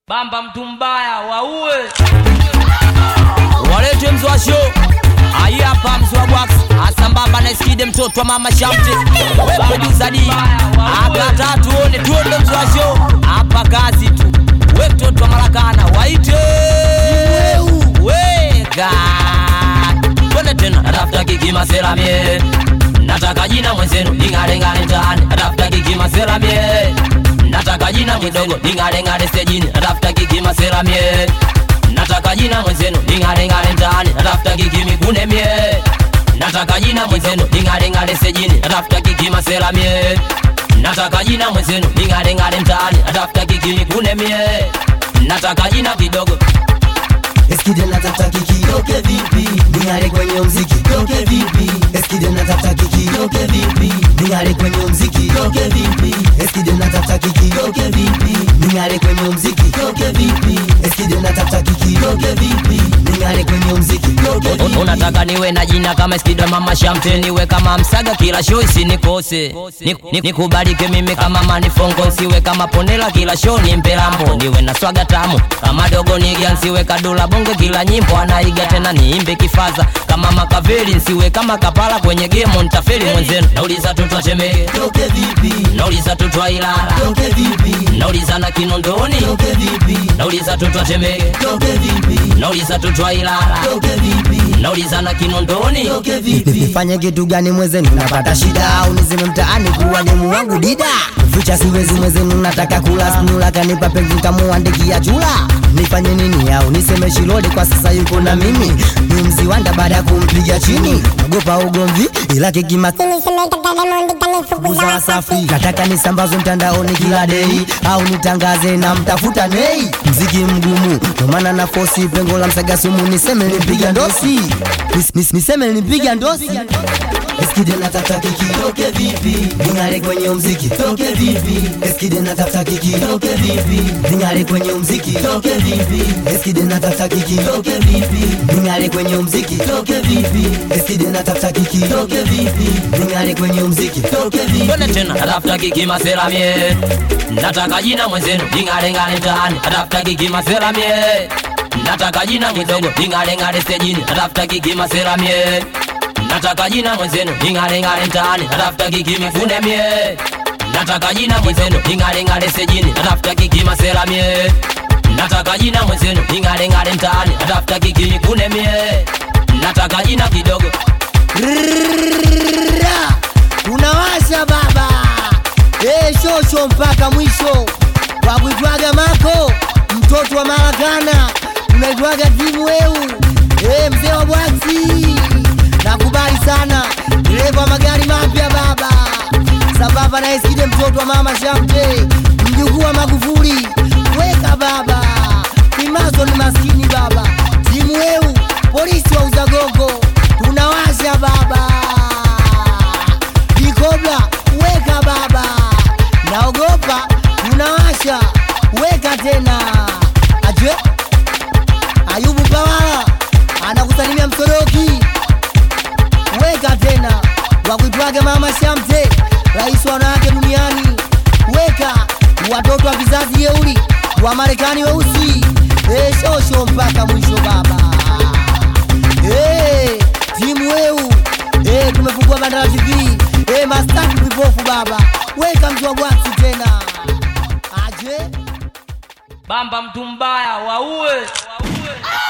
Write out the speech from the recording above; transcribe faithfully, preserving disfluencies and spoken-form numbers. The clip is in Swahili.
Bamba mtu mbaya waue. Walete mzwa show. Ayi hapa mzwa box. Asambamba na skide mtoto wa mama Shamte. Wewe producer D. Akata tuone tuone mzwa show. Hapa kazi tu. Wewe mtoto wa Marakana waite. Weka. Twende tena natafuta kiki masela mie. Nataka jina mwenzenu ningale ngale ndani. Natafuta kiki masela mie. Nataka jina kidogo ningale ngale stejini. Natafuta kiki masela mie. Nataka jina mwenzenu ningale ngale ndani. Natafuta kiki mikune mie. Nataka jina mwenzenu ningale ngale stejini. Natafuta kiki masela mie. Nataka jina mwenzenu ningale ngale ndani. Natafuta kiki mikune mie. Nataka jina kidogo. Eskide natafuta kiki yoke vipi ningale kwenye mziki yoke vipi. Eskide natafuta kiki yoke vipi ningale kwenye mziki yoke vipi. Eskide natafuta kiki yoke vipi ningale kwenye mziki yoke vipi. Eskide natafuta kiki yoke vipi ningale kwenye mziki yoke vipi. Unataka niwe na jina kama Skida mama Shamte, niwe kama Msaga kila show isinikose. Nikubalike mimi kama Manifongo, siwe kama Ponela kila show ni mpelambo. Niwe na swaga tamu kama dogo nigia, nsiwe kadula bonge kila nyimbo anaiga, tena niimbe kifaza kama Makaveli, nsiwe kama Kapala kwenye game nitafeli mwenzenu. Nauliza tutwa Temeke yoke vipi, nauliza tutwa Ilala yoke vipi, nauliza na Kinondoni yoke vipi, nauliza tutwa Temeke yoke vipi, nauliza tutwa Ilala yoke vipi, nauliza na Kinondoni yoke vipi. Nifanye kitu gani mwenzenu napata shida, unizime mtaani kuwa demu wangu dida. Fucha siwezi mwenzenu nataka kula snula, kanipa penzi kamuandikia chula. Nifanye nini au niseme Shilole kwa sasa yuko na mimi, ni mziwanda baada kumpiga chini. Nagopa ugomvi ila kiki masini semeka Diamond kanifukuza safi. Nataka nisambaze mtandaoni kila day au nitangaze na mtafuta nei. Mziki mgumu kwa maana na force pengo la Msaga sumu, niseme nipiga ndosi nis, nis, niseme nipiga ndosi. Eskide natafuta kiki yoke vipi ningale kwenye mziki yoke vipi. Eskide natafuta kiki yoke vipi ningale kwenye mziki yoke vipi. Eskide natafuta kiki yoke vipi ningale kwenye mziki yoke vipi. Eskide natafuta kiki yoke vipi ningale kwenye mziki yoke vipi. Twende tena natafuta kiki masela mie. Nataka jina mwenzenu ningale ngale ndani. Natafuta kiki masela mie. Nataka jina kidogo ningale ngale stejini. Natafuta kiki masela mie. Nataka jina mwenzenu ningale ngale ndani. Natafuta kiki mikune mie. Nataka jina mwenzenu ningale ngale stejini. Natafuta kiki masela mie. Nataka jina mwenzenu ningale ngale ndani. Natafuta kiki mikune mie. Nataka jina kidogo. Unawasha baba eh, shosho mpaka mwisho. Wakuitwaga Mako mtoto wa Marakana, unaitwaga timu weu eh, mzee wa bwaksi. Nakubali sana dereva wa magari mapya baba, sababa na Eskide mtoto wa mama Shamte, mjukuu wa Magufuli. Weka baba Kimazo ni maskini baba, timu weu polisi wa Uzagogo. Tunawasha baba Dikobla, weka baba naogopa. Tunawasha weka tena. Aje Ayubu Pawala anakusalimia Msoroki. Weka tena wakuitwaga mama Shamte, rais wa wanawake duniani. Weka watoto wa vizazi yeuli wa Marekani weusi eh, shosho mpaka mwisho baba eh, timu weu eh, tumefungua Bandara T V eh, mastaki vipofu baba. Weka mtu wa bwaksi tena. Aje Bamba mtu mbaya waue.